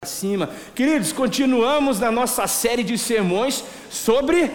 cima. Queridos, continuamos na nossa série de sermões sobre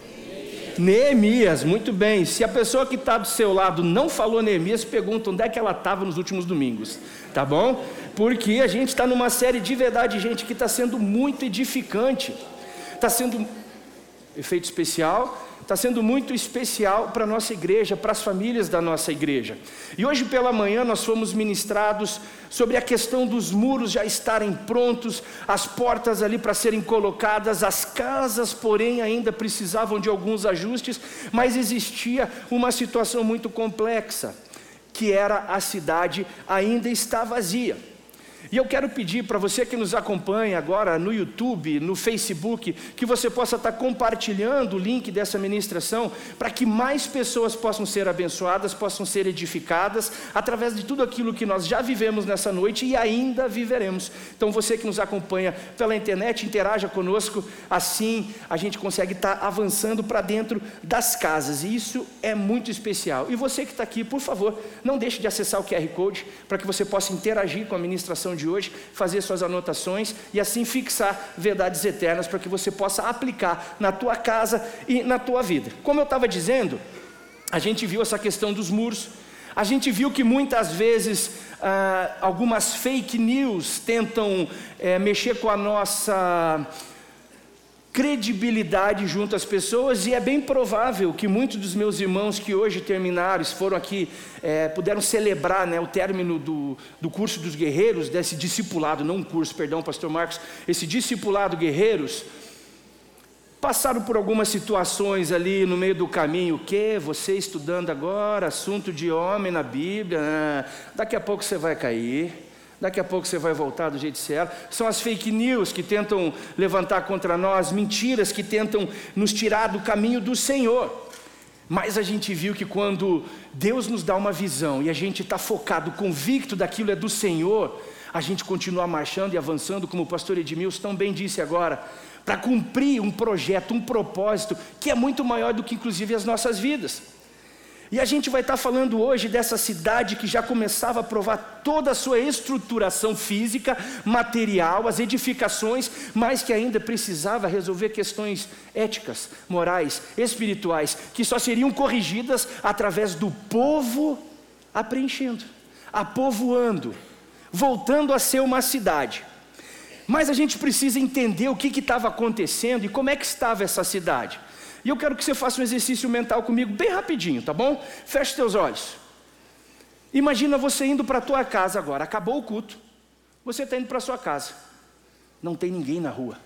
Neemias. Muito bem, se a pessoa que está do seu lado não falou Neemias, pergunta onde é que ela estava nos últimos domingos, tá bom? Porque a gente está numa série de verdade, gente, que está sendo muito edificante, está sendo efeito especial, está sendo muito especial para a nossa igreja, para as famílias da nossa igreja. E hoje pela manhã nós fomos ministrados sobre a questão dos muros já estarem prontos, as portas ali para serem colocadas, as casas porém ainda precisavam de alguns ajustes, mas existia uma situação muito complexa, que era a cidade ainda está vazia. E eu quero pedir para você que nos acompanha agora no YouTube, no Facebook, que você possa estar compartilhando o link dessa ministração, para que mais pessoas possam ser abençoadas, possam ser edificadas, através de tudo aquilo que nós já vivemos nessa noite e ainda viveremos. Então você que nos acompanha pela internet, interaja conosco, assim a gente consegue estar avançando para dentro das casas, e isso é muito especial. E você que está aqui, por favor, não deixe de acessar o QR Code, para que você possa interagir com a ministração de hoje, fazer suas anotações e assim fixar verdades eternas para que você possa aplicar na tua casa e na tua vida. Como eu estava dizendo, a gente viu essa questão dos muros, a gente viu que muitas vezes algumas fake news tentam mexer com a nossa credibilidade junto às pessoas, e é bem provável que muitos dos meus irmãos que hoje terminaram, foram aqui, puderam celebrar, né, o término do curso dos guerreiros, desse discipulado, não um curso, perdão, pastor Marcos, esse discipulado guerreiros, passaram por algumas situações ali no meio do caminho. O que? Você estudando agora, assunto de homem na Bíblia, daqui a pouco você vai cair. Daqui a pouco você vai voltar do jeito certo. São as fake news que tentam levantar contra nós, mentiras que tentam nos tirar do caminho do Senhor. Mas a gente viu que quando Deus nos dá uma visão e a gente está focado, convicto daquilo é do Senhor, a gente continua marchando e avançando, como o pastor Edmilson tão bem disse agora, para cumprir um projeto, um propósito que é muito maior do que inclusive as nossas vidas. E a gente vai estar falando hoje dessa cidade que já começava a provar toda a sua estruturação física, material, as edificações, mas que ainda precisava resolver questões éticas, morais, espirituais, que só seriam corrigidas através do povo a preenchendo, a povoando, voltando a ser uma cidade. Mas a gente precisa entender o que estava acontecendo e como é que estava essa cidade. E eu quero que você faça um exercício mental comigo, bem rapidinho, tá bom? Feche teus olhos. Imagina você indo para a tua casa agora, acabou o culto, você está indo para a sua casa, não tem ninguém na rua.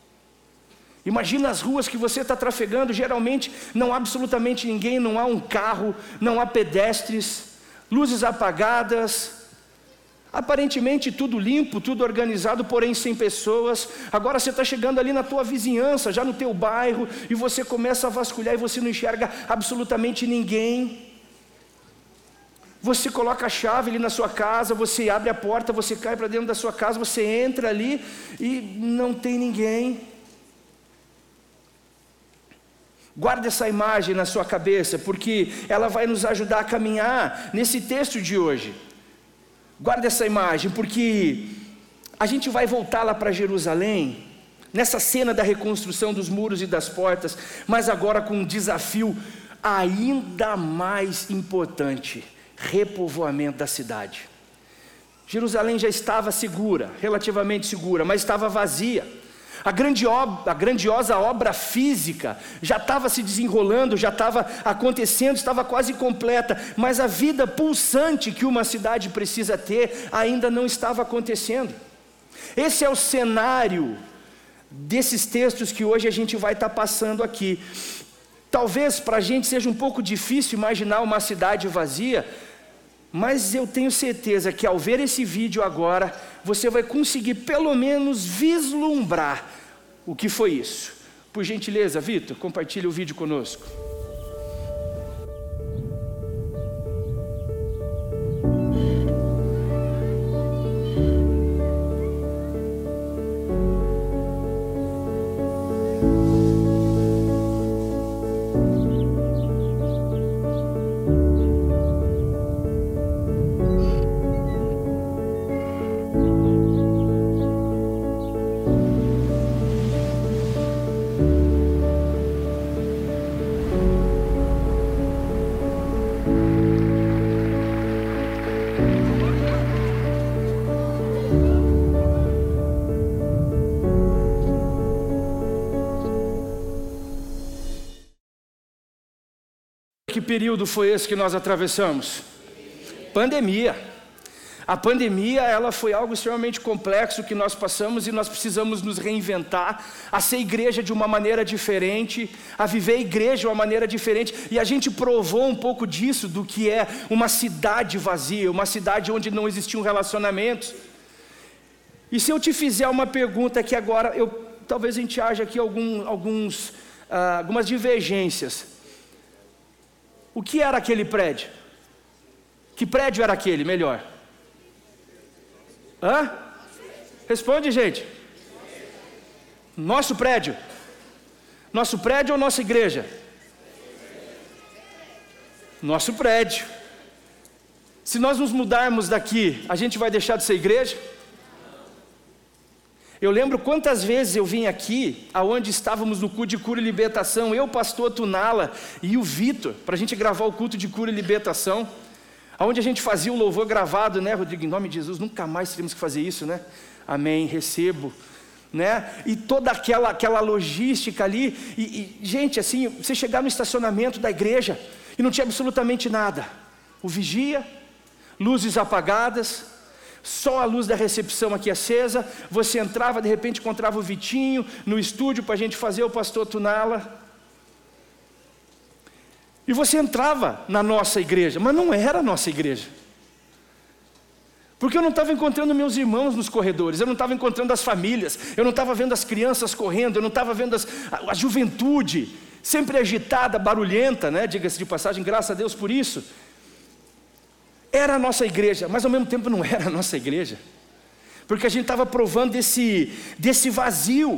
Imagina as ruas que você está trafegando, geralmente não há absolutamente ninguém, não há um carro, não há pedestres, luzes apagadas, aparentemente tudo limpo, tudo organizado, porém sem pessoas. Agora você está chegando ali na tua vizinhança, já no teu bairro, e você começa a vasculhar e você não enxerga absolutamente ninguém. Você coloca a chave ali na sua casa, você abre a porta, você cai para dentro da sua casa, você entra ali e não tem ninguém. Guarda essa imagem na sua cabeça, porque ela vai nos ajudar a caminhar nesse texto de hoje. Guarda essa imagem, porque a gente vai voltar lá para Jerusalém, nessa cena da reconstrução dos muros e das portas, mas agora com um desafio ainda mais importante: repovoamento da cidade. Jerusalém já estava segura, relativamente segura, mas estava vazia. A grandiosa obra física já estava se desenrolando, já estava acontecendo, estava quase completa, mas a vida pulsante que uma cidade precisa ter ainda não estava acontecendo. Esse é o cenário desses textos que hoje a gente vai estar passando aqui. Talvez para a gente seja um pouco difícil imaginar uma cidade vazia, mas eu tenho certeza que ao ver esse vídeo agora, você vai conseguir pelo menos vislumbrar o que foi isso. Por gentileza, Vitor, compartilhe o vídeo conosco. que período foi esse que nós atravessamos? Pandemia. A pandemia, ela foi algo extremamente complexo que nós passamos e nós precisamos nos reinventar, a ser igreja de uma maneira diferente, a viver a igreja de uma maneira diferente, e a gente provou um pouco disso, do que é uma cidade vazia, uma cidade onde não existiam relacionamentos. E se eu te fizer uma pergunta que agora, talvez a gente haja aqui algumas divergências. O que era aquele prédio? Que prédio era aquele, melhor? Hã? Responde, gente. Nosso prédio. Nosso prédio ou nossa igreja? Nosso prédio. Se nós nos mudarmos daqui, a gente vai deixar de ser igreja? Eu lembro quantas vezes eu vim aqui, aonde estávamos no culto de cura e libertação, eu, pastor Tunala e o Vitor, para a gente gravar o culto de cura e libertação, aonde a gente fazia o louvor gravado, né, Rodrigo? Em nome de Jesus, nunca mais teríamos que fazer isso, né? Amém, recebo, né? E toda aquela logística ali, e gente, assim, você chegar no estacionamento da igreja e não tinha absolutamente nada, o vigia, luzes apagadas, só a luz da recepção aqui acesa, você entrava, de repente encontrava o Vitinho no estúdio para a gente fazer o pastor Tunala, e você entrava na nossa igreja, mas não era a nossa igreja, porque eu não estava encontrando meus irmãos nos corredores, eu não estava encontrando as famílias, eu não estava vendo as crianças correndo, eu não estava vendo a juventude, sempre agitada, barulhenta, né? Diga-se de passagem, graças a Deus por isso. Era a nossa igreja, mas ao mesmo tempo não era a nossa igreja, porque a gente estava provando desse vazio,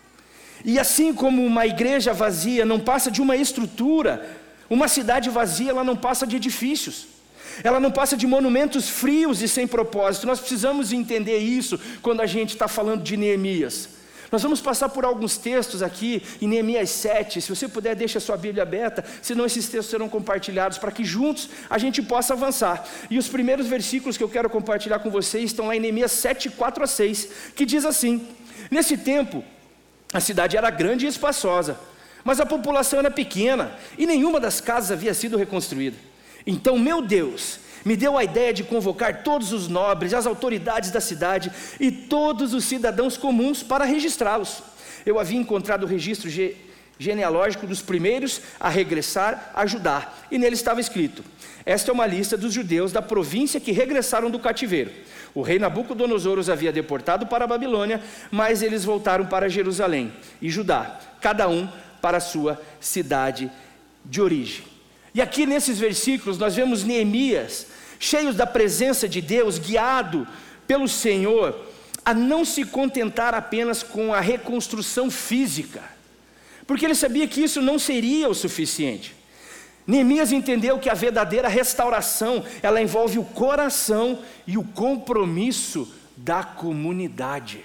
e assim como uma igreja vazia não passa de uma estrutura, uma cidade vazia, ela não passa de edifícios, ela não passa de monumentos frios e sem propósito. Nós precisamos entender isso quando a gente está falando de Neemias. Nós vamos passar por alguns textos aqui em Neemias 7, se você puder deixa a sua Bíblia aberta, senão esses textos serão compartilhados para que juntos a gente possa avançar. E os primeiros versículos que eu quero compartilhar com vocês estão lá em Neemias 7, 4 a 6, que diz assim: nesse tempo, a cidade era grande e espaçosa, mas a população era pequena e nenhuma das casas havia sido reconstruída. Então, meu Deus me deu a ideia de convocar todos os nobres, as autoridades da cidade e todos os cidadãos comuns para registrá-los. Eu havia encontrado o registro genealógico dos primeiros a regressar a Judá, e nele estava escrito: esta é uma lista dos judeus da província que regressaram do cativeiro. O rei Nabucodonosor os havia deportado para a Babilônia, mas eles voltaram para Jerusalém e Judá, cada um para a sua cidade de origem. E aqui nesses versículos nós vemos Neemias, cheios da presença de Deus, guiado pelo Senhor, a não se contentar apenas com a reconstrução física, porque ele sabia que isso não seria o suficiente. Neemias entendeu que a verdadeira restauração, ela envolve o coração e o compromisso da comunidade.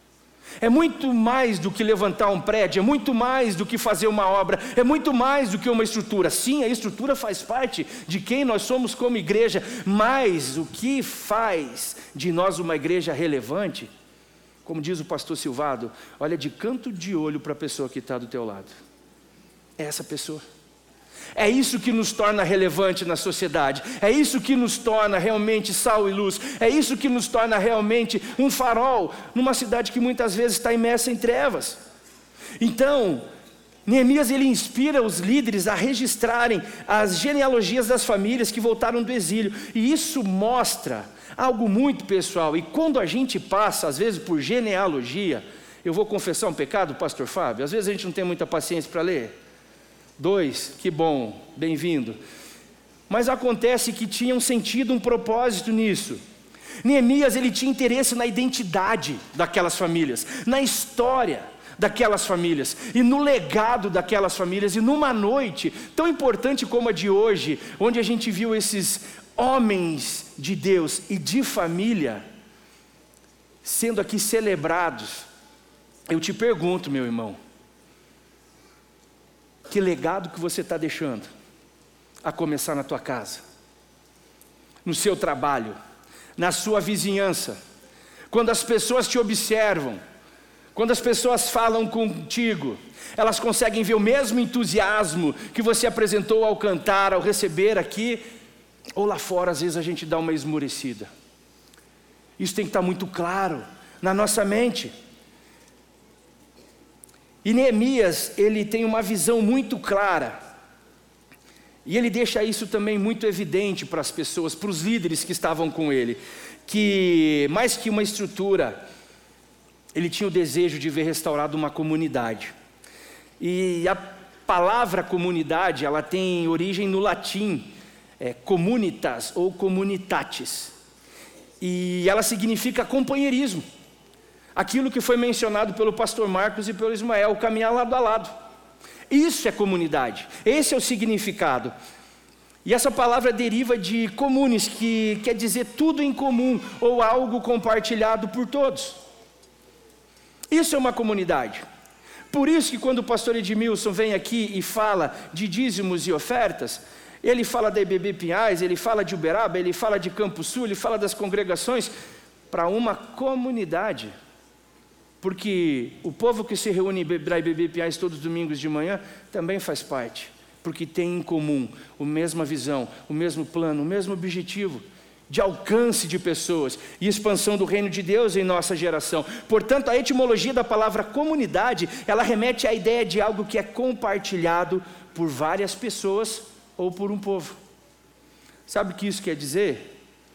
É muito mais do que levantar um prédio, é muito mais do que fazer uma obra, é muito mais do que uma estrutura. Sim, a estrutura faz parte de quem nós somos como igreja, mas o que faz de nós uma igreja relevante, como diz o pastor Silvado, olha de canto de olho para a pessoa que está do teu lado. É essa pessoa. É isso que nos torna relevante na sociedade, é isso que nos torna realmente sal e luz, é isso que nos torna realmente um farol numa cidade que muitas vezes está imersa em trevas. Então, Neemias ele inspira os líderes a registrarem as genealogias das famílias que voltaram do exílio, e isso mostra algo muito pessoal. E quando a gente passa às vezes por genealogia, eu vou confessar um pecado, pastor Fábio, às vezes a gente não tem muita paciência para ler. 2, que bom, bem-vindo. Mas acontece que tinha um sentido, um propósito nisso. Neemias ele tinha interesse na identidade daquelas famílias, na história daquelas famílias e no legado daquelas famílias. E numa noite tão importante como a de hoje, onde a gente viu esses homens de Deus e de família sendo aqui celebrados, eu te pergunto, meu irmão, que legado que você está deixando, a começar na tua casa, no seu trabalho, na sua vizinhança, quando as pessoas te observam, Quando as pessoas falam contigo, elas conseguem ver o mesmo entusiasmo que você apresentou ao cantar, ao receber aqui, ou lá fora às vezes a gente dá uma esmorecida. Isso tem que estar muito claro na nossa mente. E Neemias, ele tem uma visão muito clara, e ele deixa isso também muito evidente para as pessoas, para os líderes que estavam com ele, que mais que uma estrutura, ele tinha o desejo de ver restaurada uma comunidade. E a palavra comunidade, ela tem origem no latim, communitas ou communitatis, e ela significa companheirismo. Aquilo que foi mencionado pelo pastor Marcos e pelo Ismael, caminhar lado a lado. Isso é comunidade, esse é o significado. E essa palavra deriva de comunes, que quer dizer tudo em comum, ou algo compartilhado por todos. Isso é uma comunidade. Por isso que quando o pastor Edmilson vem aqui e fala de dízimos e ofertas, ele fala da IBB Pinhais, ele fala de Uberaba, ele fala de Campo Sul, ele fala das congregações, para uma comunidade. Porque o povo que se reúne na IBB Pinhais todos os domingos de manhã também faz parte, porque tem em comum a mesma visão, o mesmo plano, o mesmo objetivo de alcance de pessoas e expansão do reino de Deus em nossa geração. Portanto, a etimologia da palavra comunidade, ela remete à ideia de algo que é compartilhado por várias pessoas ou por um povo. Sabe o que isso quer dizer?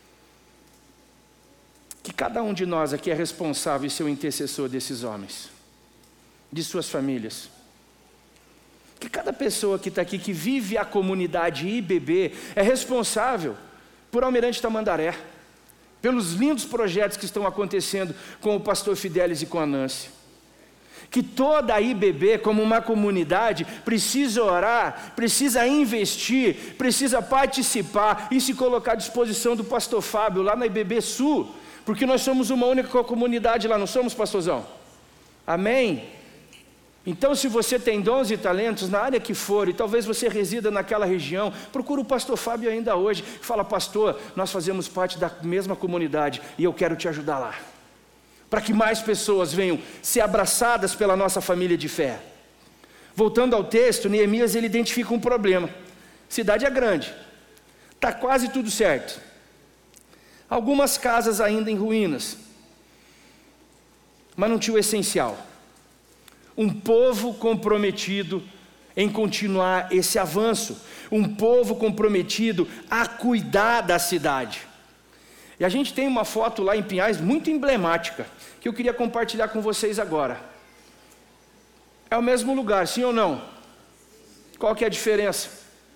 Que cada um de nós aqui é responsável e ser o intercessor desses homens, de suas famílias. Que cada pessoa que está aqui, que vive a comunidade IBB, é responsável por Almirante Tamandaré, pelos lindos projetos que estão acontecendo com o pastor Fidelis e com a Nancy. Que toda a IBB, como uma comunidade, precisa orar, precisa investir, precisa participar e se colocar à disposição do pastor Fábio, lá na IBB Sul, porque nós somos uma única comunidade lá, não somos, pastorzão? Amém? Então, se você tem dons e talentos, na área que for, e talvez você resida naquela região, procura o pastor Fábio ainda hoje, fala: pastor, nós fazemos parte da mesma comunidade, e eu quero te ajudar lá, para que mais pessoas venham ser abraçadas pela nossa família de fé. Voltando ao texto, Neemias, ele identifica um problema. Cidade é grande, está quase tudo certo, algumas casas ainda em ruínas, mas não tinha o essencial. Um povo comprometido em continuar esse avanço, um povo comprometido a cuidar da cidade. E a gente tem uma foto lá em Pinhais muito emblemática, que eu queria compartilhar com vocês agora. É o mesmo lugar, sim ou não? Qual que é a diferença?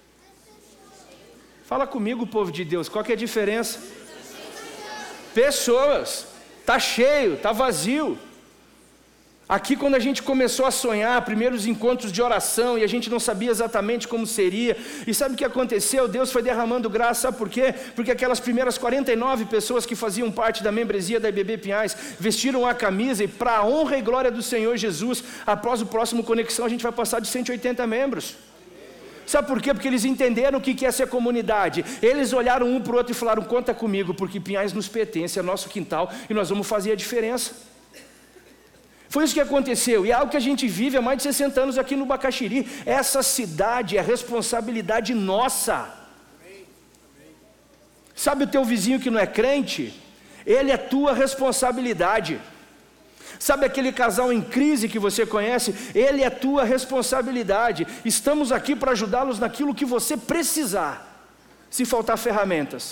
Fala comigo, povo de Deus, qual que é a diferença? Pessoas, está cheio, está vazio. Aqui, quando a gente começou a sonhar, primeiros encontros de oração, e a gente não sabia exatamente como seria, e sabe o que aconteceu? Deus foi derramando graça, sabe por quê? Porque aquelas primeiras 49 pessoas que faziam parte da membresia da IBB Pinhais, vestiram a camisa, e para a honra e glória do Senhor Jesus, após o próximo Conexão, a gente vai passar de 180 membros. Sabe por quê? Porque eles entenderam o que é ser comunidade. Eles olharam um para o outro e falaram: conta comigo, porque Pinhais nos pertence, é nosso quintal, e nós vamos fazer a diferença. Foi isso que aconteceu, e é algo que a gente vive há mais de 60 anos aqui no Bacaxiri. Essa cidade é responsabilidade nossa. Sabe o teu vizinho que não é crente? Ele é tua responsabilidade. Sabe aquele casal em crise que você conhece? Ele é tua responsabilidade. Estamos aqui para ajudá-los naquilo que você precisar, se faltar ferramentas.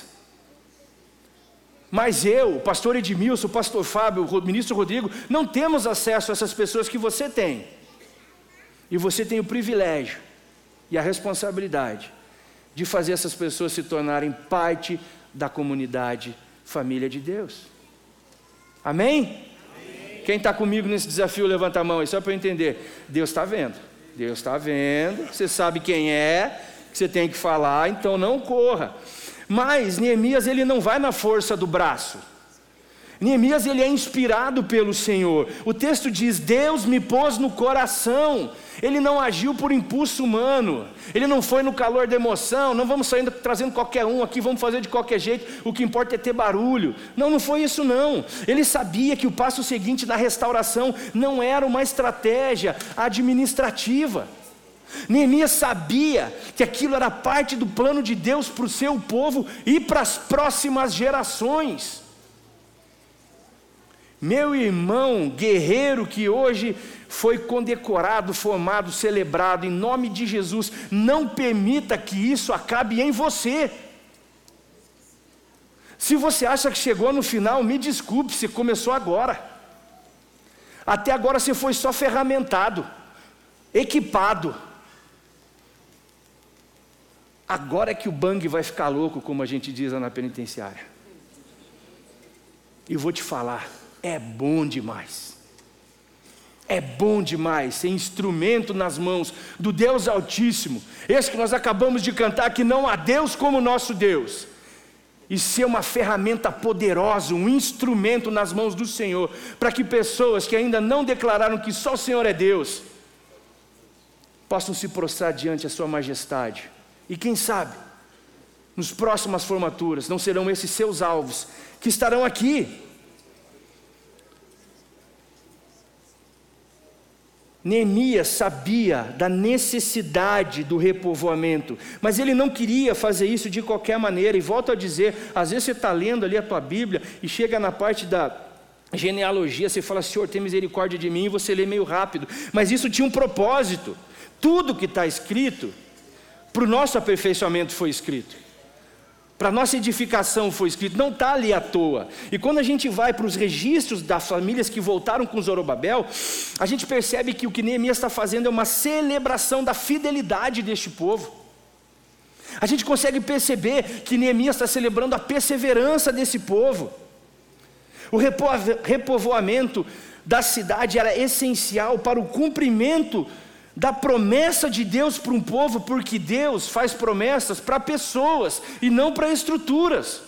Mas eu, o pastor Edmilson, o pastor Fábio, o ministro Rodrigo, não temos acesso a essas pessoas que você tem. E você tem o privilégio e a responsabilidade de fazer essas pessoas se tornarem parte da comunidade família de Deus. Amém? Amém. Quem está comigo nesse desafio, levanta a mão aí, só para eu entender. Deus está vendo. Deus está vendo. Você sabe quem é, que você tem que falar, então não corra. Mas Neemias, ele não vai na força do braço, Neemias, ele é inspirado pelo Senhor. O texto diz: Deus me pôs no coração. Ele não agiu por impulso humano, ele não foi no calor da emoção. Não vamos saindo trazendo qualquer um aqui, vamos fazer de qualquer jeito, o que importa é ter barulho. Não foi isso não. Ele sabia que o passo seguinte da restauração não era uma estratégia administrativa. Neemias sabia que aquilo era parte do plano de Deus para o seu povo e para as próximas gerações. Meu irmão guerreiro que hoje foi condecorado, formado, celebrado, em nome de Jesus, não permita que isso acabe em você. Se você acha que chegou no final, me desculpe, você começou agora. Até agora você foi só ferramentado, equipado. Agora é que o bang vai ficar louco, como a gente diz lá na penitenciária. E vou te falar, é bom demais. É bom demais ser instrumento nas mãos do Deus Altíssimo, esse que nós acabamos de cantar, que não há Deus como nosso Deus, e ser uma ferramenta poderosa, um instrumento nas mãos do Senhor, para que pessoas que ainda não declararam que só o Senhor é Deus, possam se prostrar diante da sua majestade. E quem sabe, nos próximas formaturas, não serão esses seus alvos que estarão aqui. Neemias sabia da necessidade do repovoamento, mas ele não queria fazer isso de qualquer maneira. E volto a dizer, às vezes você está lendo ali a tua Bíblia e chega na parte da genealogia, você fala: Senhor, tem misericórdia de mim, e você lê meio rápido. Mas isso tinha um propósito. Tudo que está escrito, para o nosso aperfeiçoamento foi escrito, para a nossa edificação foi escrito, não está ali à toa. E quando a gente vai para os registros das famílias que voltaram com Zorobabel, a gente percebe que o que Neemias está fazendo é uma celebração da fidelidade deste povo. A gente consegue perceber que Neemias está celebrando a perseverança desse povo. O repovoamento da cidade era essencial para o cumprimento da promessa de Deus para um povo, porque Deus faz promessas para pessoas e não para estruturas.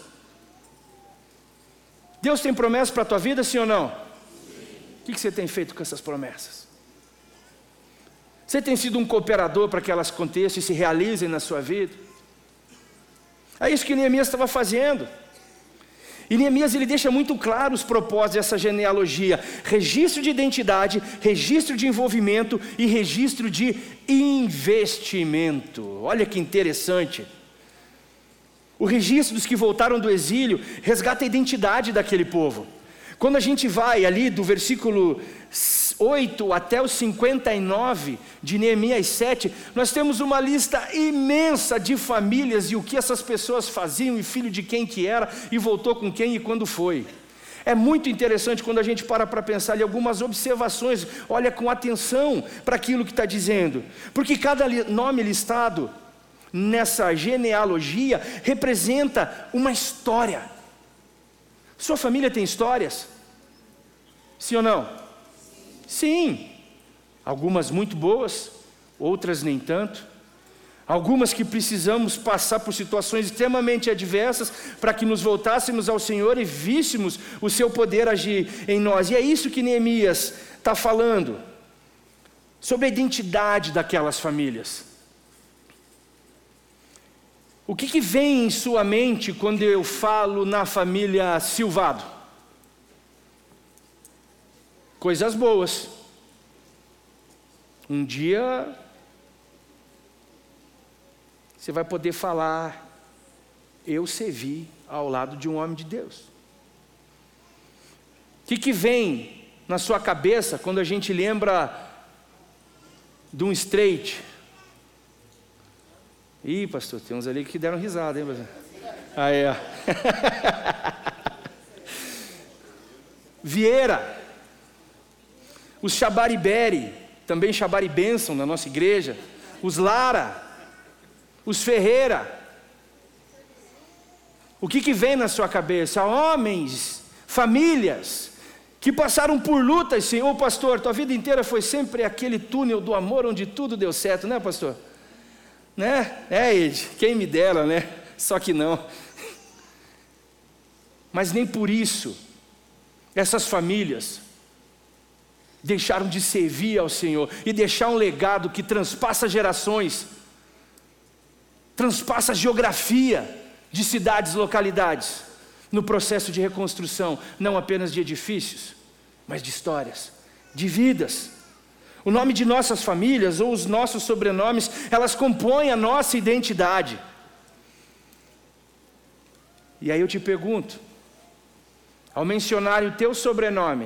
Deus tem promessas para a tua vida, sim ou não? O que você tem feito com essas promessas? Você tem sido um cooperador para que elas aconteçam e se realizem na sua vida? É isso que Neemias estava fazendo. E Neemias, ele deixa muito claro os propósitos dessa genealogia: registro de identidade, registro de envolvimento e registro de investimento. Olha que interessante. O registro dos que voltaram do exílio resgata a identidade daquele povo. Quando a gente vai ali do versículo 8 até o 59 de Neemias 7, nós temos uma lista imensa de famílias e o que essas pessoas faziam e filho de quem que era e voltou com quem e quando foi. É muito interessante quando a gente para pensar em algumas observações, olha com atenção para aquilo que está dizendo, porque cada nome listado nessa genealogia representa uma história. Sua família tem histórias? Sim ou não? Sim. Algumas muito boas, outras nem tanto. Algumas que precisamos passar por situações extremamente adversas para que nos voltássemos ao Senhor e víssemos o seu poder agir em nós. E é isso que Neemias está falando, sobre a identidade daquelas famílias. O que vem em sua mente quando eu falo na família Silvado? Coisas boas. Um dia você vai poder falar: eu servi ao lado de um homem de Deus. O que vem na sua cabeça quando a gente lembra de um Straight? Ih, pastor, tem uns ali que deram risada, hein, pastor? Aí, ó. Vieira, os Chabariberi, também Chabari Bênção na nossa igreja, os Lara, os Ferreira. O que vem na sua cabeça? Homens, famílias, que passaram por lutas, Senhor. Pastor, tua vida inteira foi sempre aquele túnel do amor onde tudo deu certo, né, pastor? Né? Ed, quem me dera, né? Só que não. Mas nem por isso essas famílias deixaram de servir ao Senhor e deixar um legado que transpassa gerações, transpassa geografia de cidades, localidades, no processo de reconstrução, não apenas de edifícios, mas de histórias, de vidas. O nome de nossas famílias ou os nossos sobrenomes, elas compõem a nossa identidade. E aí eu te pergunto, ao mencionar o teu sobrenome,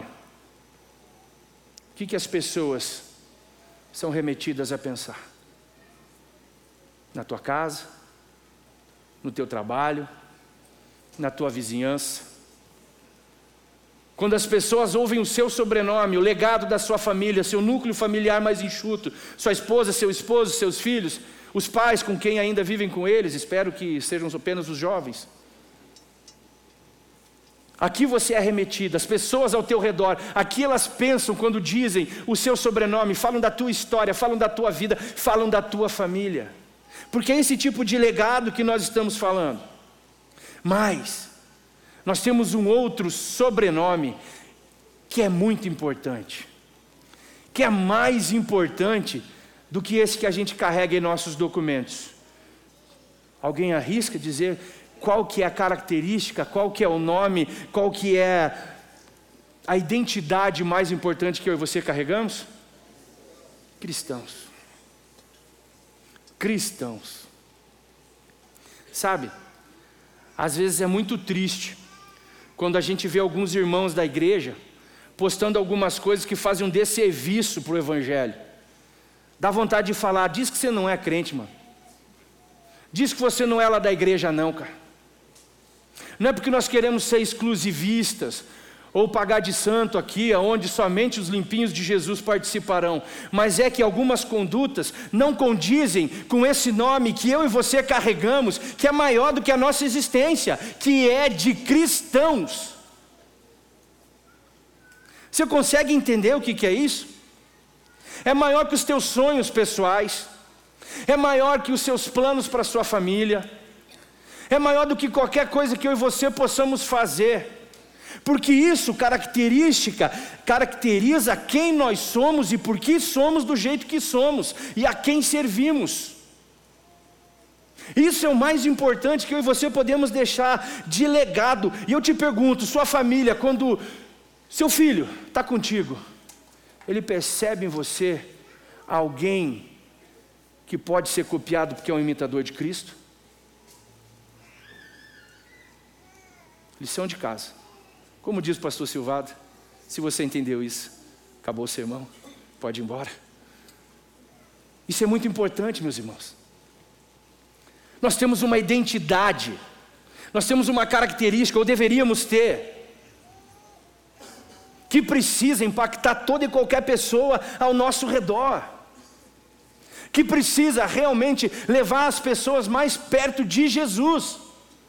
o que as pessoas são remetidas a pensar? Na tua casa, no teu trabalho, na tua vizinhança. Quando as pessoas ouvem o seu sobrenome, o legado da sua família, seu núcleo familiar mais enxuto, sua esposa, seu esposo, seus filhos, os pais com quem ainda vivem com eles, espero que sejam apenas os jovens. Aqui você é remetido, as pessoas ao teu redor, aqui elas pensam quando dizem o seu sobrenome, falam da tua história, falam da tua vida, falam da tua família. Porque é esse tipo de legado que nós estamos falando. Mas nós temos um outro sobrenome que é muito importante, que é mais importante do que esse que a gente carrega em nossos documentos. Alguém arrisca dizer qual que é a característica, qual que é o nome, qual que é a identidade mais importante que eu e você carregamos? Cristãos. Cristãos. Sabe, às vezes é muito triste quando a gente vê alguns irmãos da igreja postando algumas coisas que fazem um desserviço para o evangelho. Dá vontade de falar, diz que você não é crente, mano. Diz que você não é lá da igreja não, cara. Não é porque nós queremos ser exclusivistas ou pagar de santo aqui, onde somente os limpinhos de Jesus participarão, mas é que algumas condutas não condizem com esse nome que eu e você carregamos, que é maior do que a nossa existência, que é de cristãos. Você consegue entender o que é isso? É maior que os teus sonhos pessoais, é maior que os seus planos para a sua família, é maior do que qualquer coisa que eu e você possamos fazer, porque isso caracteriza quem nós somos e por que somos do jeito que somos e a quem servimos. Isso é o mais importante que eu e você podemos deixar de legado. E eu te pergunto, sua família, quando seu filho está contigo, ele percebe em você alguém que pode ser copiado porque é um imitador de Cristo? Lição de casa. Como diz o pastor Silvado, se você entendeu isso, acabou o sermão, pode ir embora. Isso é muito importante, meus irmãos. Nós temos uma identidade, nós temos uma característica, ou deveríamos ter, que precisa impactar toda e qualquer pessoa ao nosso redor, que precisa realmente levar as pessoas mais perto de Jesus.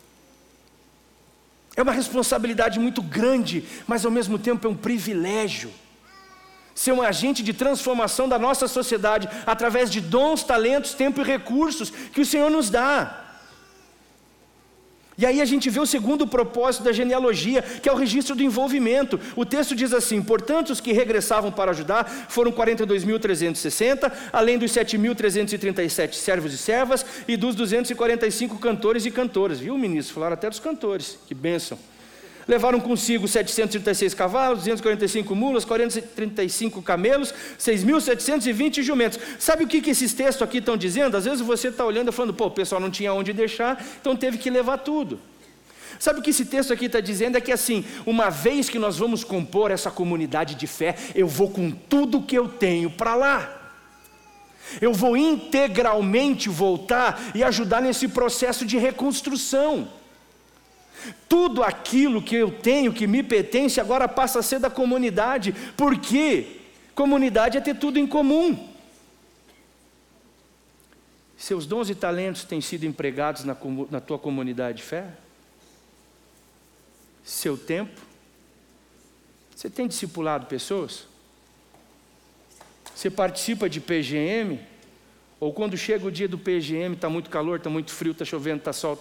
É uma responsabilidade muito grande, mas ao mesmo tempo é um privilégio ser um agente de transformação da nossa sociedade através de dons, talentos, tempo e recursos que o Senhor nos dá. E aí a gente vê o segundo propósito da genealogia, que é o registro do envolvimento. O texto diz assim: portanto, os que regressavam para ajudar foram 42.360, além dos 7.337 servos e servas e dos 245 cantores e cantoras. Viu, ministro? Falaram até dos cantores, que bênção. Levaram consigo 736 cavalos, 245 mulas, 435 camelos, 6.720 jumentos. Sabe o que esses textos aqui estão dizendo? Às vezes você está olhando e falando, pô, o pessoal não tinha onde deixar, então teve que levar tudo. Sabe o que esse texto aqui está dizendo? É que assim, uma vez que nós vamos compor essa comunidade de fé, eu vou com tudo que eu tenho para lá. Eu vou integralmente voltar e ajudar nesse processo de reconstrução. Tudo aquilo que eu tenho, que me pertence, agora passa a ser da comunidade, porque comunidade é ter tudo em comum. Seus dons e talentos têm sido empregados na tua comunidade de fé? Seu tempo? Você tem discipulado pessoas? Você participa de PGM? Ou quando chega o dia do PGM, está muito calor, está muito frio, está chovendo, está sol,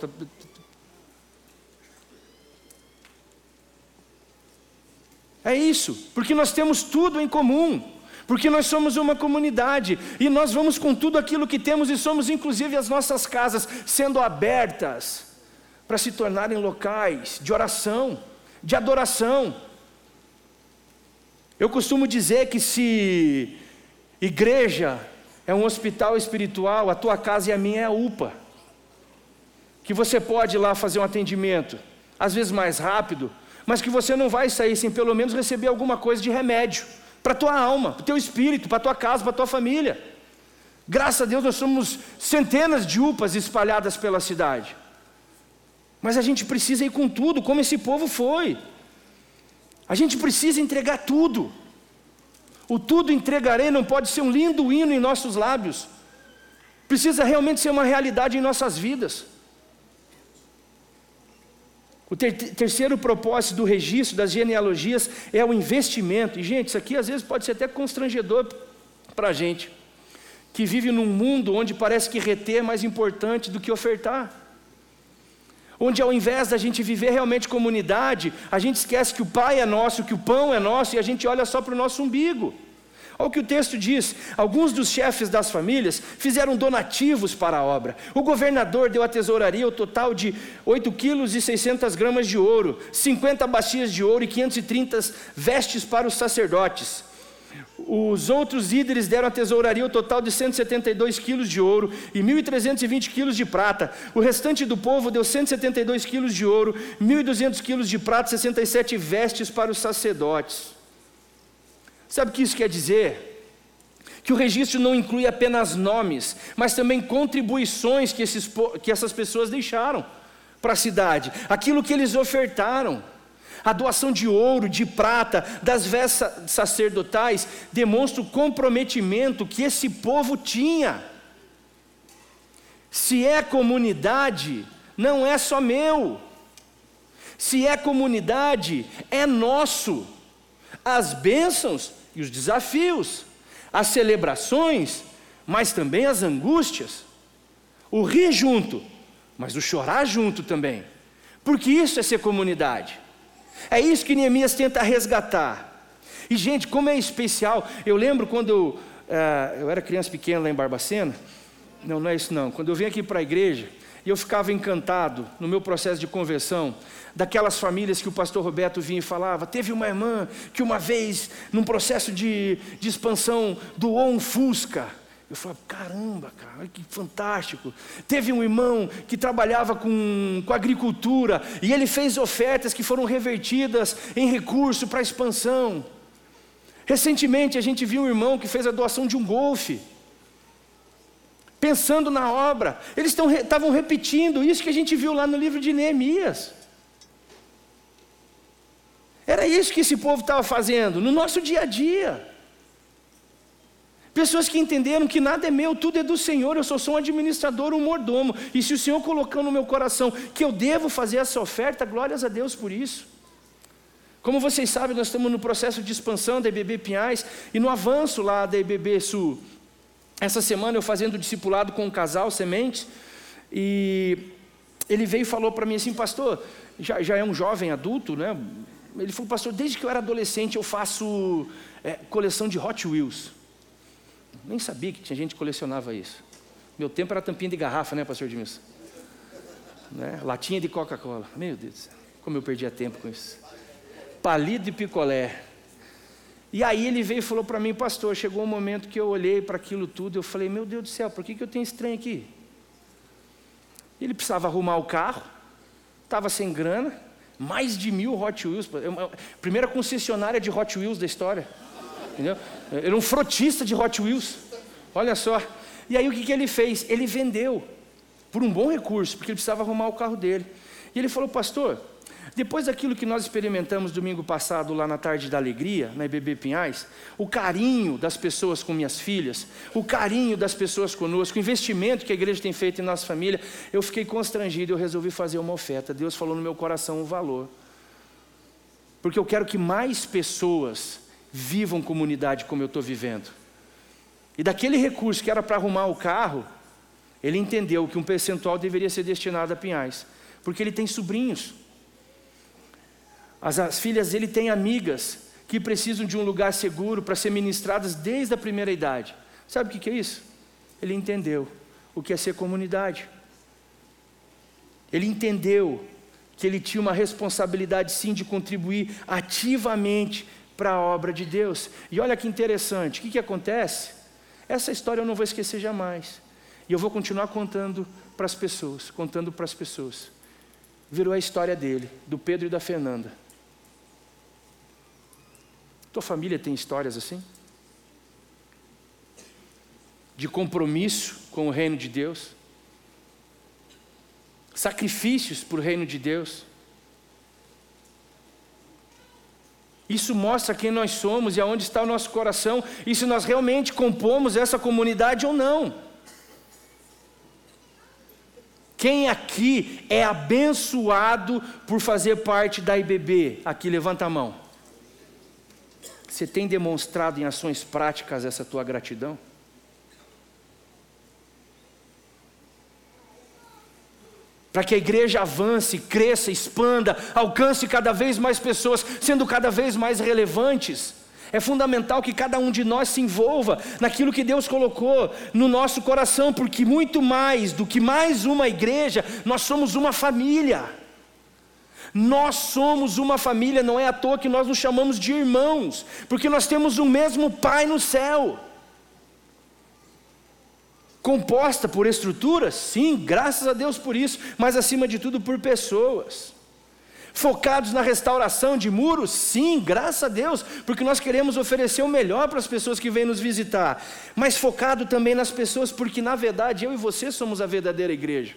É isso, porque nós temos tudo em comum, porque nós somos uma comunidade, e nós vamos com tudo aquilo que temos, e somos inclusive as nossas casas sendo abertas para se tornarem locais de oração, de adoração. Eu costumo dizer que se igreja é um hospital espiritual, a tua casa e a minha é a UPA, que você pode ir lá fazer um atendimento, às vezes mais rápido, mas que você não vai sair sem pelo menos receber alguma coisa de remédio, para a tua alma, para o teu espírito, para a tua casa, para a tua família. Graças a Deus nós somos centenas de UPAs espalhadas pela cidade, mas a gente precisa ir com tudo, como esse povo foi. A gente precisa entregar tudo. O tudo entregarei não pode ser um lindo hino em nossos lábios, precisa realmente ser uma realidade em nossas vidas. O terceiro propósito do registro das genealogias é o investimento. E gente, isso aqui às vezes pode ser até constrangedor para a gente, que vive num mundo onde parece que reter é mais importante do que ofertar, onde ao invés da gente viver realmente comunidade, a gente esquece que o pai é nosso, que o pão é nosso, e a gente olha só para o nosso umbigo. Olha o que o texto diz: alguns dos chefes das famílias fizeram donativos para a obra. O governador deu à tesouraria o total de 8,6 kg de ouro, 50 bacias de ouro e 530 vestes para os sacerdotes. Os outros líderes deram à tesouraria o total de 172 quilos de ouro e 1.320 quilos de prata. O restante do povo deu 172 quilos de ouro, 1.200 quilos de prata, 67 vestes para os sacerdotes. Sabe o que isso quer dizer? Que o registro não inclui apenas nomes, mas também contribuições que essas pessoas deixaram para a cidade, aquilo que eles ofertaram. A doação de ouro, de prata, das vestes sacerdotais, demonstra o comprometimento que esse povo tinha. Se é comunidade, não é só meu. Se é comunidade, é nosso. As bênçãos e os desafios, as celebrações, mas também as angústias. O rir junto, mas o chorar junto também. Porque isso é ser comunidade. É isso que Neemias tenta resgatar. E gente, como é especial. Eu lembro quando eu era criança pequena lá em Barbacena. Não é isso não. Quando eu vim aqui para a igreja, e eu ficava encantado no meu processo de conversão, daquelas famílias que o pastor Roberto vinha e falava. Teve uma irmã que uma vez, num processo de expansão, doou um Fusca. Eu falei, caramba, cara, que fantástico. Teve um irmão que trabalhava com agricultura, e ele fez ofertas que foram revertidas em recurso para a expansão. Recentemente a gente viu um irmão que fez a doação de um Golfe, pensando na obra. Eles estavam repetindo isso que a gente viu lá no livro de Neemias. Era isso que esse povo estava fazendo no nosso dia a dia. Pessoas que entenderam que nada é meu, tudo é do Senhor, eu só sou um administrador, um mordomo, e se o Senhor colocou no meu coração que eu devo fazer essa oferta, glórias a Deus por isso. Como vocês sabem, nós estamos no processo de expansão da IBB Pinhais, e no avanço lá da IBB Sul. Essa semana eu fazendo discipulado com um casal, Sementes, e ele veio e falou para mim assim, pastor, já é um jovem adulto, né? Ele falou, pastor, desde que eu era adolescente eu faço coleção de Hot Wheels. Nem sabia que tinha gente que colecionava isso. Meu tempo era tampinha de garrafa, né, pastor Edmilson? Né? Latinha de Coca-Cola. Meu Deus do céu, como eu perdia tempo com isso. Palito de picolé. E aí ele veio e falou para mim, pastor, chegou um momento que eu olhei para aquilo tudo, eu falei, meu Deus do céu, por que eu tenho esse trem aqui? Ele precisava arrumar o carro, estava sem grana, mais de 1.000 Hot Wheels, primeira concessionária de Hot Wheels da história. Entendeu? Ele era um frotista de Hot Wheels, olha só. E aí o que ele fez? Ele vendeu por um bom recurso, porque ele precisava arrumar o carro dele. E ele falou, pastor, depois daquilo que nós experimentamos domingo passado lá na Tarde da Alegria, na IBB Pinhais, o carinho das pessoas com minhas filhas, o carinho das pessoas conosco, o investimento que a igreja tem feito em nossa família, eu fiquei constrangido, eu resolvi fazer uma oferta. Deus falou no meu coração um valor, porque eu quero que mais pessoas vivam comunidade como eu estou vivendo. E daquele recurso que era para arrumar o carro, ele entendeu que um percentual deveria ser destinado a Pinhais, porque ele tem sobrinhos. As filhas dele têm amigas que precisam de um lugar seguro para ser ministradas desde a primeira idade. Sabe o que é isso? Ele entendeu o que é ser comunidade. Ele entendeu que ele tinha uma responsabilidade sim de contribuir ativamente para a obra de Deus. E olha que interessante, o que acontece? Essa história eu não vou esquecer jamais. E eu vou continuar contando para as pessoas. Virou a história dele, do Pedro e da Fernanda. Tua família tem histórias assim? De compromisso com o reino de Deus? Sacrifícios para o reino de Deus? Isso mostra quem nós somos e aonde está o nosso coração, e se nós realmente compomos essa comunidade ou não. Quem aqui é abençoado por fazer parte da IBB? Aqui, levanta a mão. Você tem demonstrado em ações práticas essa tua gratidão? Para que a igreja avance, cresça, expanda, alcance cada vez mais pessoas, sendo cada vez mais relevantes. É fundamental que cada um de nós se envolva naquilo que Deus colocou no nosso coração, porque muito mais do que mais uma igreja, nós somos uma família. Nós somos uma família, não é à toa que nós nos chamamos de irmãos, porque nós temos o mesmo Pai no céu. Composta por estruturas? Sim, graças a Deus por isso, mas acima de tudo por pessoas. Focados na restauração de muros? Sim, graças a Deus, porque nós queremos oferecer o melhor para as pessoas que vêm nos visitar, mas focado também nas pessoas, porque na verdade eu e você somos a verdadeira igreja.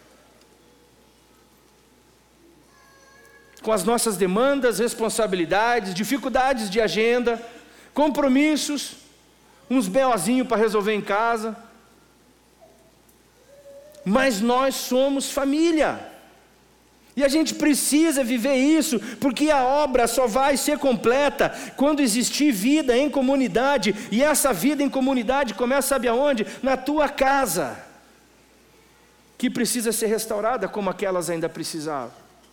Com as nossas demandas, responsabilidades, dificuldades de agenda, compromissos, uns BOzinhos para resolver em casa, mas nós somos família, e a gente precisa viver isso, porque a obra só vai ser completa quando existir vida em comunidade, e essa vida em comunidade começa, sabe aonde? Na tua casa, que precisa ser restaurada como aquelas ainda precisavam.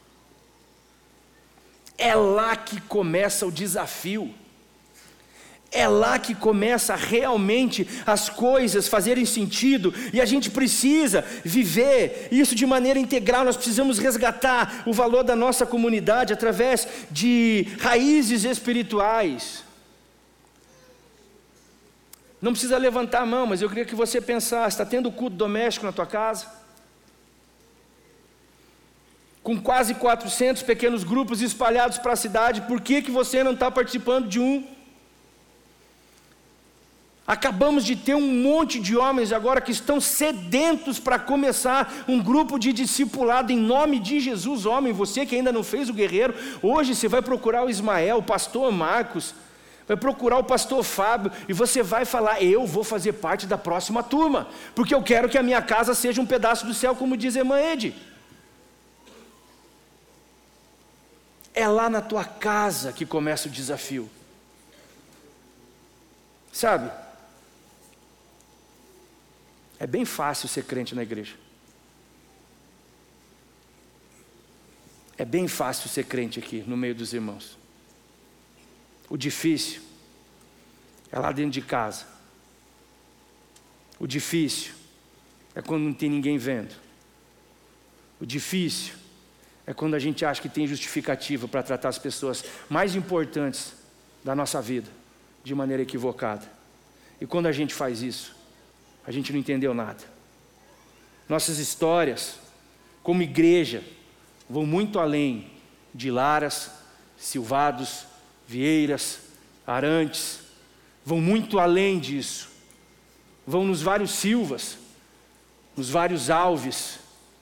É lá que começa o desafio. É lá que começa realmente as coisas fazerem sentido, e a gente precisa viver isso de maneira integral. Nós precisamos resgatar o valor da nossa comunidade através de raízes espirituais. Não precisa levantar a mão, mas eu queria que você pensasse: está tendo culto doméstico na tua casa? Com quase 400 pequenos grupos espalhados para a cidade, por que você não está participando de um? Acabamos de ter um monte de homens agora que estão sedentos para começar um grupo de discipulado em nome de Jesus. Homem, você que ainda não fez o guerreiro, hoje você vai procurar o Ismael, o pastor Marcos, vai procurar o pastor Fábio, e você vai falar: eu vou fazer parte da próxima turma, porque eu quero que a minha casa seja um pedaço do céu, como diz a irmã Ede. É lá na tua casa que começa o desafio. Sabe? É bem fácil ser crente na igreja. É bem fácil ser crente aqui, no meio dos irmãos. O difícil é lá dentro de casa. O difícil é quando não tem ninguém vendo. O difícil é quando a gente acha que tem justificativa para tratar as pessoas mais importantes da nossa vida de maneira equivocada. E quando a gente faz isso, a gente não entendeu nada. Nossas histórias, como igreja, vão muito além de Laras, Silvados, Vieiras, Arantes. Vão muito além disso. Vão nos vários Silvas, nos vários Alves.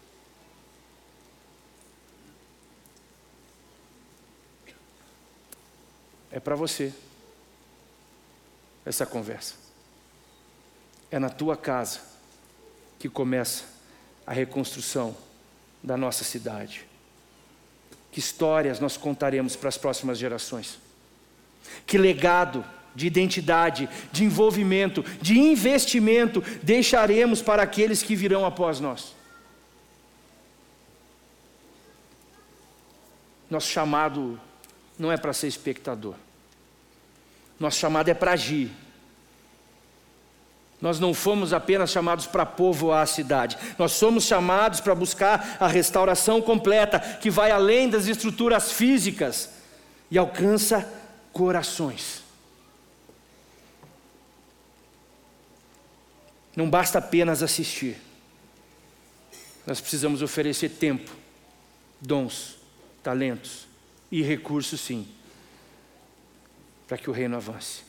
É para você essa conversa. É na tua casa que começa a reconstrução da nossa cidade. Que histórias nós contaremos para as próximas gerações? Que legado de identidade, de envolvimento, de investimento deixaremos para aqueles que virão após nós? Nosso chamado não é para ser espectador. Nosso chamado é para agir. Nós não fomos apenas chamados para povoar a cidade. Nós somos chamados para buscar a restauração completa, que vai além das estruturas físicas e alcança corações. Não basta apenas assistir. Nós precisamos oferecer tempo, dons, talentos e recursos, sim, para que o reino avance.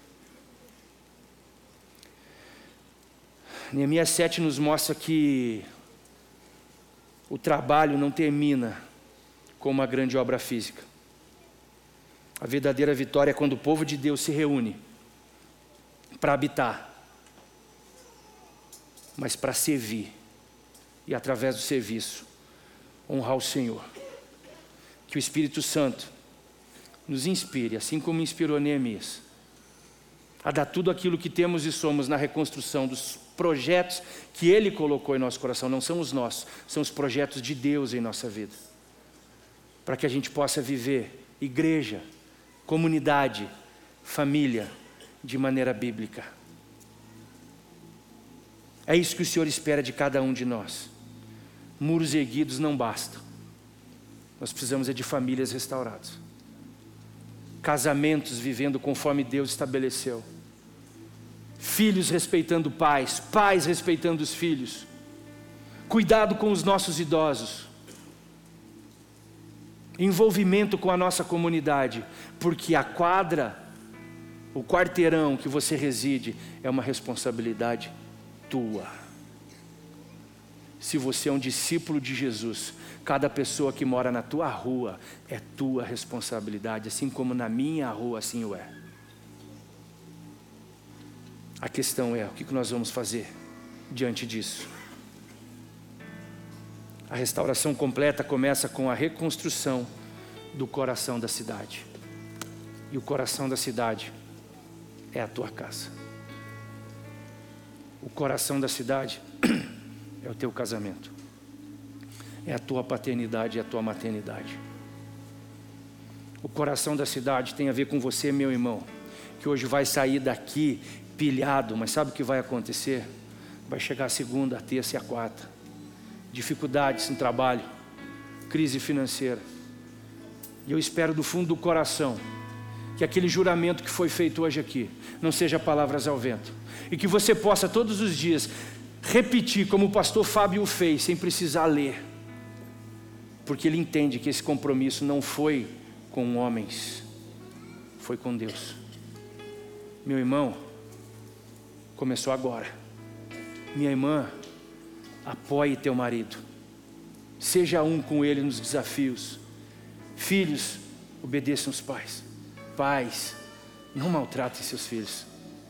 Neemias 7 nos mostra que o trabalho não termina com uma grande obra física. A verdadeira vitória é quando o povo de Deus se reúne para habitar, mas para servir e, através do serviço, honrar o Senhor. Que o Espírito Santo nos inspire, assim como inspirou Neemias, a dar tudo aquilo que temos e somos na reconstrução dos projetos que Ele colocou em nosso coração. Não são os nossos, são os projetos de Deus em nossa vida, para que a gente possa viver igreja, comunidade, família, de maneira bíblica. É isso que o Senhor espera de cada um de nós. Muros erguidos não bastam. Nós precisamos de famílias restauradas, casamentos vivendo conforme Deus estabeleceu, filhos respeitando pais, pais respeitando os filhos, cuidado com os nossos idosos, envolvimento com a nossa comunidade, porque a quadra, o quarteirão que você reside é uma responsabilidade tua. Se você é um discípulo de Jesus, cada pessoa que mora na tua rua é tua responsabilidade, assim como na minha rua assim o é. A questão é, o que nós vamos fazer diante disso? A restauração completa começa com a reconstrução do coração da cidade. E o coração da cidade é a tua casa. O coração da cidade é o teu casamento. É a tua paternidade e a tua maternidade. O coração da cidade tem a ver com você, meu irmão, que hoje vai sair daqui pilhado, mas sabe o que vai acontecer? Vai chegar a segunda, a terça e a quarta. Dificuldades no trabalho, crise financeira. E eu espero do fundo do coração que aquele juramento que foi feito hoje aqui não seja palavras ao vento, e que você possa todos os dias repetir como o pastor Fábio fez, sem precisar ler, porque ele entende que esse compromisso não foi com homens, foi com Deus. Meu irmão, começou agora. Minha irmã, apoie teu marido, seja um com ele nos desafios. Filhos, obedeçam os pais. Pais, não maltratem seus filhos.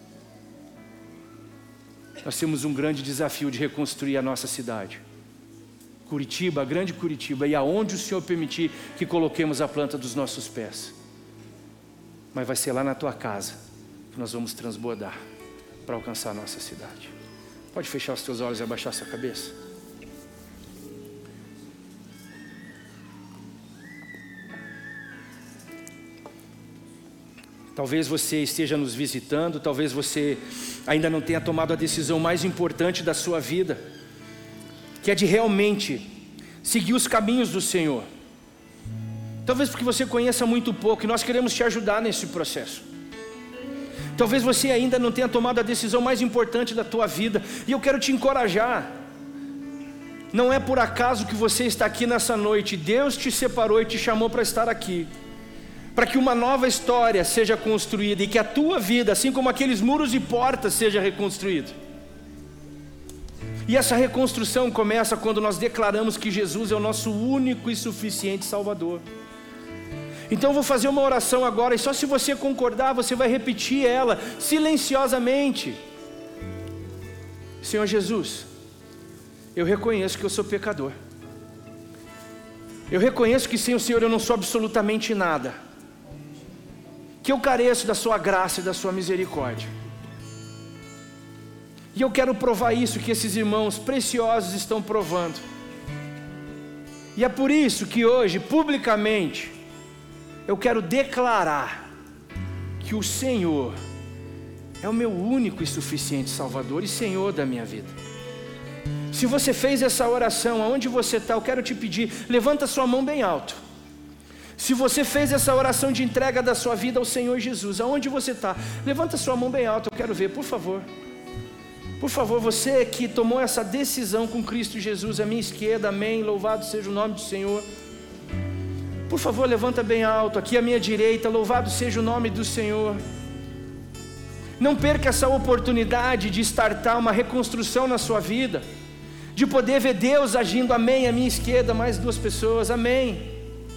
Nós temos um grande desafio de reconstruir a nossa cidade, Curitiba, a grande Curitiba, e aonde o Senhor permitir que coloquemos a planta dos nossos pés. Mas vai ser lá na tua casa que nós vamos transbordar para alcançar a nossa cidade. Pode fechar os teus olhos e abaixar sua cabeça? Talvez você esteja nos visitando, talvez você ainda não tenha tomado a decisão mais importante da sua vida, que é de realmente seguir os caminhos do Senhor. Talvez porque você conheça muito pouco, e nós queremos te ajudar nesse processo. Talvez você ainda não tenha tomado a decisão mais importante da tua vida, e eu quero te encorajar. Não é por acaso que você está aqui nessa noite. Deus te separou e te chamou para estar aqui, para que uma nova história seja construída, e que a tua vida, assim como aqueles muros e portas, seja reconstruída. E essa reconstrução começa quando nós declaramos que Jesus é o nosso único e suficiente Salvador. Então eu vou fazer uma oração agora, e só se você concordar, você vai repetir ela silenciosamente. Senhor Jesus, eu reconheço que eu sou pecador. Eu reconheço que sem o Senhor eu não sou absolutamente nada, que eu careço da sua graça e da sua misericórdia. E eu quero provar isso que esses irmãos preciosos estão provando. E é por isso que hoje, publicamente, eu quero declarar que o Senhor é o meu único e suficiente Salvador e Senhor da minha vida. Se você fez essa oração, aonde você está, eu quero te pedir, levanta sua mão bem alto. Se você fez essa oração de entrega da sua vida ao Senhor Jesus, aonde você está, levanta sua mão bem alto, eu quero ver, por favor. Por favor, você que tomou essa decisão com Cristo Jesus, à minha esquerda, amém, louvado seja o nome do Senhor. Por favor, levanta bem alto, aqui à minha direita, louvado seja o nome do Senhor. Não perca essa oportunidade de startar uma reconstrução na sua vida, de poder ver Deus agindo, amém, à minha esquerda, mais 2 pessoas, amém.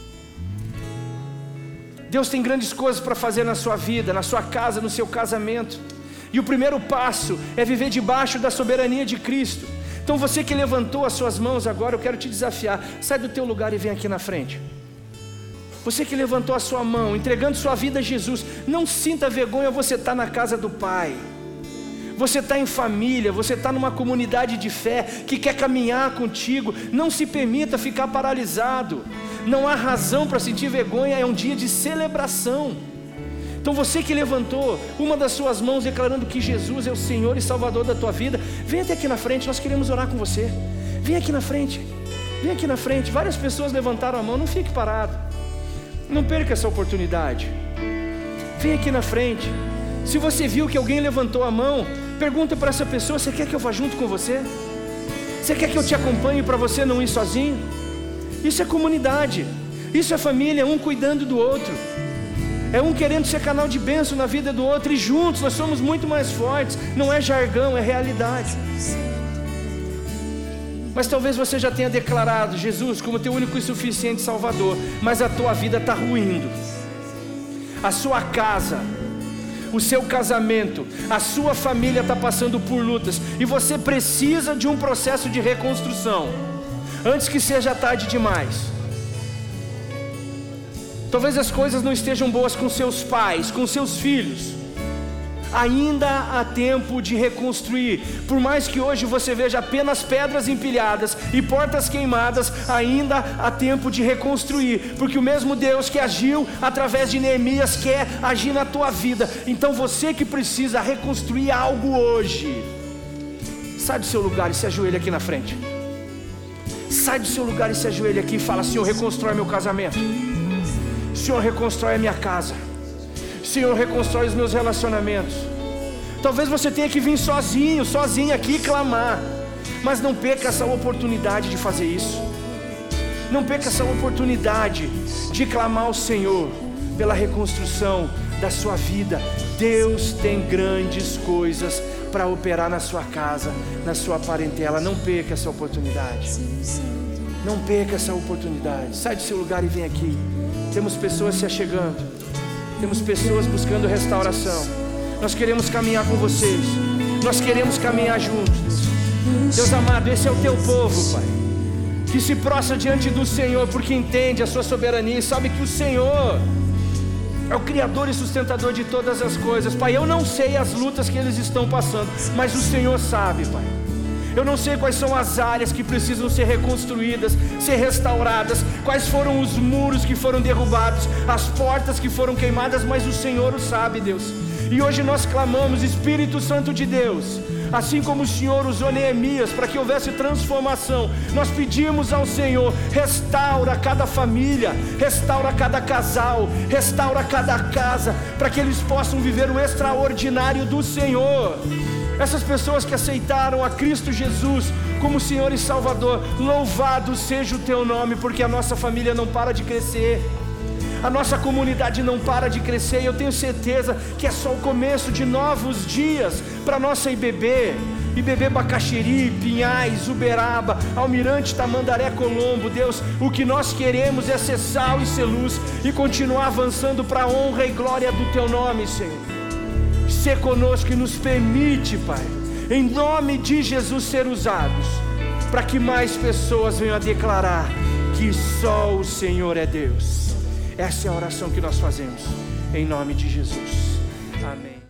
Deus tem grandes coisas para fazer na sua vida, na sua casa, no seu casamento. E o primeiro passo é viver debaixo da soberania de Cristo. Então você que levantou as suas mãos agora, eu quero te desafiar, sai do teu lugar e vem aqui na frente. Você que levantou a sua mão, entregando sua vida a Jesus, não sinta vergonha, você está na casa do Pai. Você está em família, você está numa comunidade de fé que quer caminhar contigo. Não se permita ficar paralisado. Não há razão para sentir vergonha, é um dia de celebração. Então você que levantou uma das suas mãos declarando que Jesus é o Senhor e Salvador da tua vida, vem até aqui na frente, nós queremos orar com você. Vem aqui na frente, vem aqui na frente. Várias pessoas levantaram a mão, não fique parado. Não perca essa oportunidade. Vem aqui na frente. Se você viu que alguém levantou a mão, pergunta para essa pessoa, você quer que eu vá junto com você? Você quer que eu te acompanhe para você não ir sozinho? Isso é comunidade, isso é família, um cuidando do outro. É um querendo ser canal de bênção na vida do outro, e juntos nós somos muito mais fortes. Não é jargão, é realidade. Mas talvez você já tenha declarado Jesus como teu único e suficiente Salvador, mas a tua vida está ruindo. A sua casa, o seu casamento, a sua família está passando por lutas, e você precisa de um processo de reconstrução, antes que seja tarde demais. Talvez as coisas não estejam boas com seus pais, com seus filhos. Ainda há tempo de reconstruir. Por mais que hoje você veja apenas pedras empilhadas e portas queimadas, ainda há tempo de reconstruir, porque o mesmo Deus que agiu através de Neemias quer agir na tua vida. Então você que precisa reconstruir algo hoje, sai do seu lugar e se ajoelha aqui na frente. Sai do seu lugar e se ajoelha aqui e fala: Senhor, reconstrói meu casamento. Senhor, reconstrói a minha casa. Senhor, reconstrói os meus relacionamentos. Talvez você tenha que vir sozinho, sozinha aqui clamar, mas não perca essa oportunidade de fazer isso. Não perca essa oportunidade de clamar ao Senhor pela reconstrução da sua vida. Deus tem grandes coisas para operar na sua casa, na sua parentela. Não perca essa oportunidade. Não perca essa oportunidade. Sai do seu lugar e vem aqui. Temos pessoas se achegando, temos pessoas buscando restauração. Nós queremos caminhar com vocês, nós queremos caminhar juntos. Deus amado, esse é o teu povo, Pai, que se prostra diante do Senhor, porque entende a sua soberania e sabe que o Senhor é o Criador e sustentador de todas as coisas. Pai, eu não sei as lutas que eles estão passando, mas o Senhor sabe, Pai. Eu não sei quais são as áreas que precisam ser reconstruídas, ser restauradas, quais foram os muros que foram derrubados, as portas que foram queimadas, mas o Senhor o sabe, Deus. E hoje nós clamamos, Espírito Santo de Deus, assim como o Senhor usou Neemias para que houvesse transformação, nós pedimos ao Senhor: restaura cada família, restaura cada casal, restaura cada casa, para que eles possam viver o extraordinário do Senhor. Essas pessoas que aceitaram a Cristo Jesus como Senhor e Salvador, louvado seja o teu nome, porque a nossa família não para de crescer, a nossa comunidade não para de crescer, e eu tenho certeza que é só o começo de novos dias para nossa IBB, Bacaxiri, Pinhais, Uberaba, Almirante, Tamandaré, Colombo. Deus, o que nós queremos é ser sal e ser luz e continuar avançando para a honra e glória do teu nome, Senhor. Ser conosco e nos permite, Pai, em nome de Jesus, ser usados, para que mais pessoas venham a declarar que só o Senhor é Deus. Essa é a oração que nós fazemos, em nome de Jesus. Amém.